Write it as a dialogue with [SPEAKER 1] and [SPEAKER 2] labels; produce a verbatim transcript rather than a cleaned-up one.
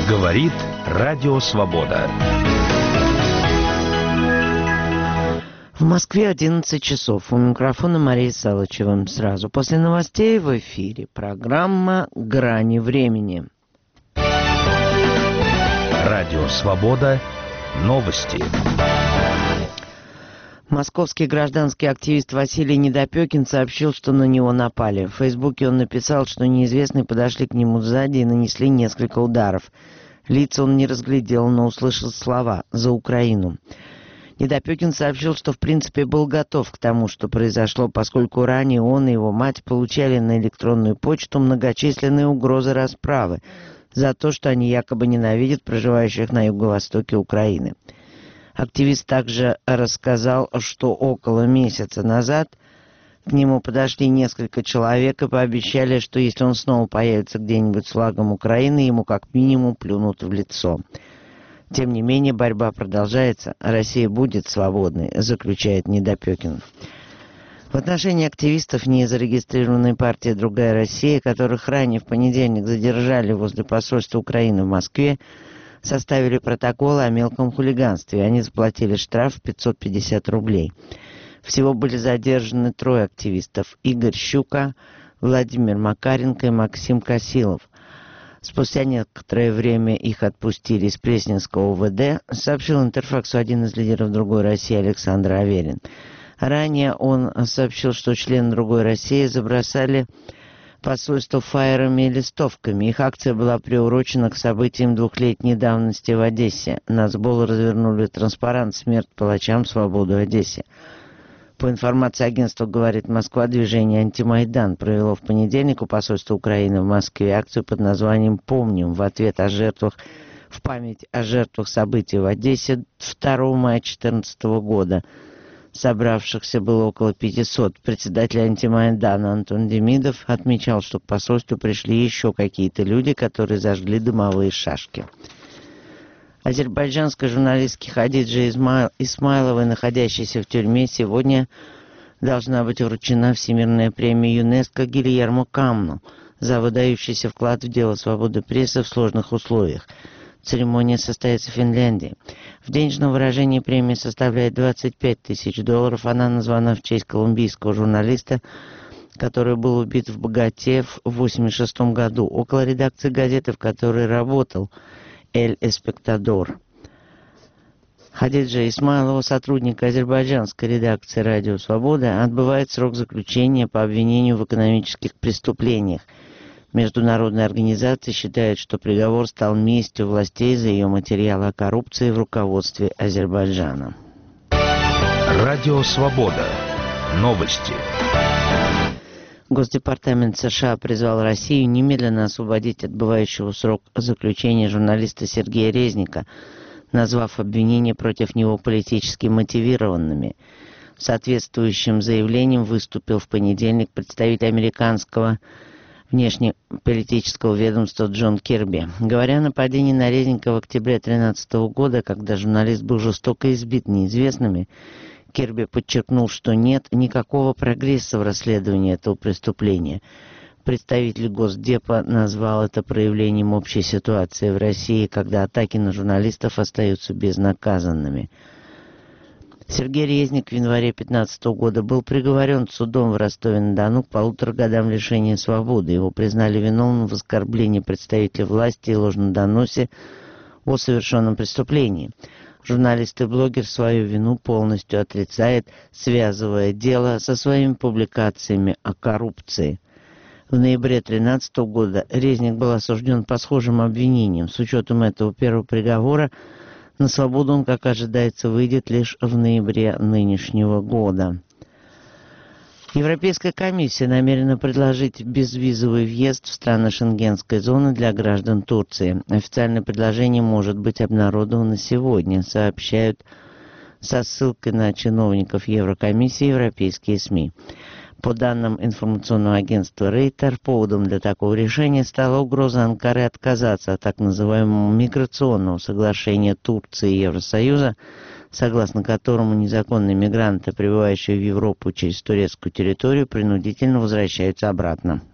[SPEAKER 1] Говорит Радио Свобода.
[SPEAKER 2] В Москве одиннадцать часов. У микрофона Мария Салычева. Сразу после новостей в эфире программа «Грани времени».
[SPEAKER 1] Радио Свобода. Новости.
[SPEAKER 2] Московский гражданский активист Василий Недопекин сообщил, что на него напали. В Фейсбуке он написал, что неизвестные подошли к нему сзади и нанесли несколько ударов. Лица он не разглядел, но услышал слова «За Украину». Недопекин сообщил, что в принципе был готов к тому, что произошло, поскольку ранее он и его мать получали на электронную почту многочисленные угрозы расправы за то, что они якобы ненавидят проживающих на юго-востоке Украины. Активист также рассказал, что около месяца назад к нему подошли несколько человек и пообещали, что если он снова появится где-нибудь с флагом Украины, ему как минимум плюнут в лицо. Тем не менее, борьба продолжается. Россия будет свободной, заключает Недопекин. В отношении активистов незарегистрированной партии «Другая Россия», которых ранее в понедельник задержали возле посольства Украины в Москве, составили протокол о мелком хулиганстве. Они заплатили штраф в пятьсот пятьдесят рублей. Всего были задержаны трое активистов: Игорь Щука, Владимир Макаренко и Максим Косилов. Спустя некоторое время их отпустили из Пресненского ОВД, сообщил Интерфаксу один из лидеров «Другой России» Александр Аверин. Ранее он сообщил, что члены «Другой России» забросали посольство фаерами и листовками. Их акция была приурочена к событиям двухлетней давности в Одессе. Нацбол развернули транспарант «Смерть палачам, свободу Одессе». По информации агентства «Говорит Москва», движение «Антимайдан» провело в понедельник у посольства Украины в Москве акцию под названием «Помним» в ответ о жертвах, в память о жертвах событий в Одессе второго мая две тысячи четырнадцатого года. Собравшихся было около пятисот. Председатель «Антимайдана» Антон Демидов отмечал, что к посольству пришли еще какие-то люди, которые зажгли дымовые шашки. Азербайджанской журналистке Хадидже Исмайловой, находящейся в тюрьме, сегодня должна быть вручена Всемирная премия ЮНЕСКО Гильермо Камну за выдающийся вклад в дело свободы прессы в сложных условиях. Церемония состоится в Финляндии. В денежном выражении премия составляет двадцать пять тысяч долларов. Она названа в честь колумбийского журналиста, который был убит в Боготе в восемьдесят шестом году, около редакции газеты, в которой работал «Эль Эспектадор». Хадиджа Исмайлова, сотрудник азербайджанской редакции «Радио Свобода», отбывает срок заключения по обвинению в экономических преступлениях. Международные организации считают, что приговор стал местью властей за ее материалы о коррупции в руководстве Азербайджана.
[SPEAKER 1] Радио Свобода. Новости.
[SPEAKER 2] Госдепартамент США призвал Россию немедленно освободить отбывающего срок заключения журналиста Сергея Резника, назвав обвинения против него политически мотивированными. Соответствующим заявлением выступил в понедельник представитель американского внешнеполитического ведомства Джон Кирби. Говоря о нападении на Резника в октябре две тысячи тринадцатого года, когда журналист был жестоко избит неизвестными, Кирби подчеркнул, что нет никакого прогресса в расследовании этого преступления. Представитель Госдепа назвал это проявлением общей ситуации в России, когда атаки на журналистов остаются безнаказанными. Сергей Резник в январе две тысячи пятнадцатого года был приговорен судом в Ростове-на-Дону к полутора годам лишения свободы. Его признали виновным в оскорблении представителя власти и ложном доносе о совершенном преступлении. Журналист и блогер свою вину полностью отрицает, связывая дело со своими публикациями о коррупции. В ноябре две тысячи тринадцатого года Резник был осужден по схожим обвинениям. С учетом этого первого приговора на свободу он, как ожидается, выйдет лишь в ноябре нынешнего года. Европейская комиссия намерена предложить безвизовый въезд в страны Шенгенской зоны для граждан Турции. Официальное предложение может быть обнародовано сегодня, сообщают со ссылкой на чиновников Еврокомиссии европейские СМИ. По данным информационного агентства Рейтер, поводом для такого решения стала угроза Анкары отказаться от так называемого миграционного соглашения Турции и Евросоюза, согласно которому незаконные мигранты, прибывающие в Европу через турецкую территорию, принудительно возвращаются обратно.